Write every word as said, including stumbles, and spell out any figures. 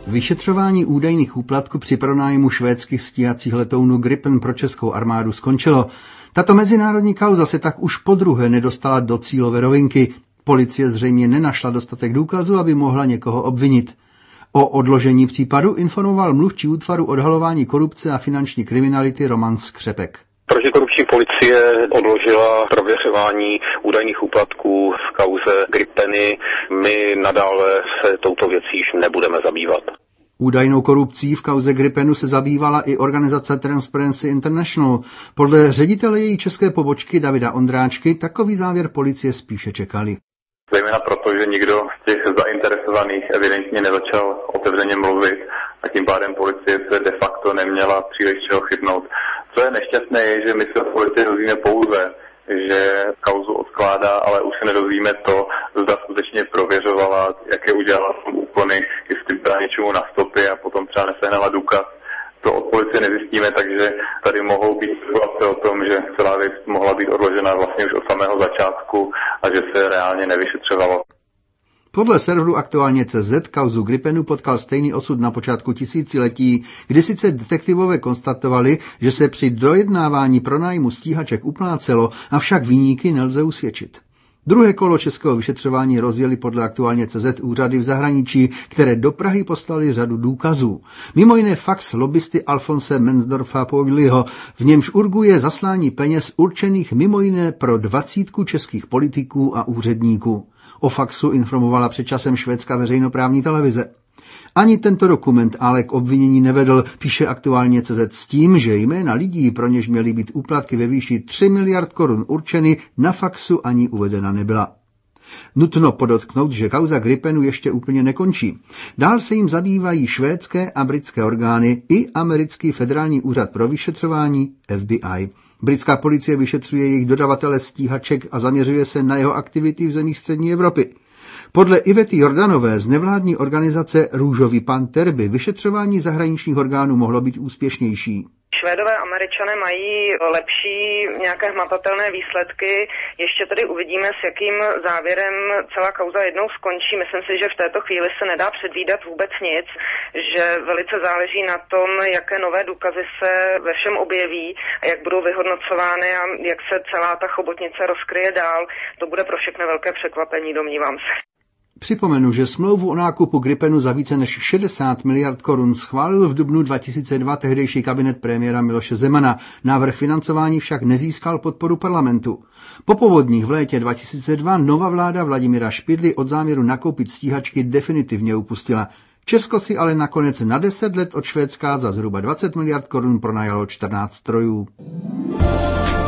Vyšetřování údajných úplatků při pronájmu švédských stíhacích letounů Gripen pro českou armádu skončilo. Tato mezinárodní kauza se tak už podruhé nedostala do cílové rovinky. Policie zřejmě nenašla dostatek důkazů, aby mohla někoho obvinit. O odložení případu informoval mluvčí útvaru odhalování korupce a finanční kriminality Roman Skřepek. Protikorupční policie odložila prověřování údajných úplatků v kauze Gripeny. My nadále se touto věcí již nebudeme zabývat. Údajnou korupcí v kauze Gripenu se zabývala i organizace Transparency International. Podle ředitele její české pobočky Davida Ondráčky takový závěr policie spíše čekali. Zejména proto, že nikdo z těch zainteresovaných evidentně nezačal otevřeně mluvit a tím pádem policie se de facto neměla příliš čeho chytnout. Co je nešťastné, je, že my se od policie dozvíme pouze, že kauzu odkládá, ale už se nedozvíme to, zda skutečně prověřovala, jaké udělala úkony, jestli byla něčemu na stopy a potom třeba nesehnala důkaz. To od policie nezjistíme, takže tady mohou být situace o tom, že celá věc mohla být odložena vlastně už od samého začátku a že se reálně nevyšetřovalo. Podle serveru Aktuálně tečka cé zet kauzu Gripenu potkal stejný osud na počátku tisíciletí, kdy sice detektivové konstatovali, že se při dojednávání pronájmu stíhaček uplácelo, avšak viníky nelze usvědčit. Druhé kolo českého vyšetřování rozjeli podle Aktuálně tečka cé zet úřady v zahraničí, které do Prahy poslali řadu důkazů. Mimo jiné fax lobbysty Alfonse Mensdorfa Pogliho, v němž urguje zaslání peněz určených mimo jiné pro dvacítku českých politiků a úředníků. O faxu informovala před časem švédská veřejnoprávní televize. Ani tento dokument ale k obvinění nevedl, píše Aktuálně tečka cé zet s tím, že jména lidí, pro něž měly být úplatky ve výši tři miliard korun určeny, na faxu ani uvedena nebyla. Nutno podotknout, že kauza Gripenu ještě úplně nekončí. Dál se jim zabývají švédské a britské orgány i americký federální úřad pro vyšetřování F B I. Britská policie vyšetřuje jejich dodavatele stíhaček a zaměřuje se na jeho aktivity v zemích střední Evropy. Podle Ivety Jordanové z nevládní organizace Růžový panter by vyšetřování zahraničních orgánů mohlo být úspěšnější. Švédové a Američané mají lepší nějaké hmatatelné výsledky. Ještě tedy uvidíme, s jakým závěrem celá kauza jednou skončí. Myslím si, že v této chvíli se nedá předvídat vůbec nic, že velice záleží na tom, jaké nové důkazy se ve všem objeví a jak budou vyhodnocovány a jak se celá ta chobotnice rozkryje dál. To bude pro všechny velké překvapení, domnívám se. Připomenu, že smlouvu o nákupu Gripenu za více než šedesát miliard korun schválil v dubnu dva tisíce dva tehdejší kabinet premiéra Miloše Zemana. Návrh financování však nezískal podporu parlamentu. Po povodních v létě dva tisíce dva nová vláda Vladimíra Špidly od záměru nakoupit stíhačky definitivně upustila. Česko si ale nakonec na deset let od Švédska za zhruba dvacet miliard korun pronajalo čtrnáct strojů.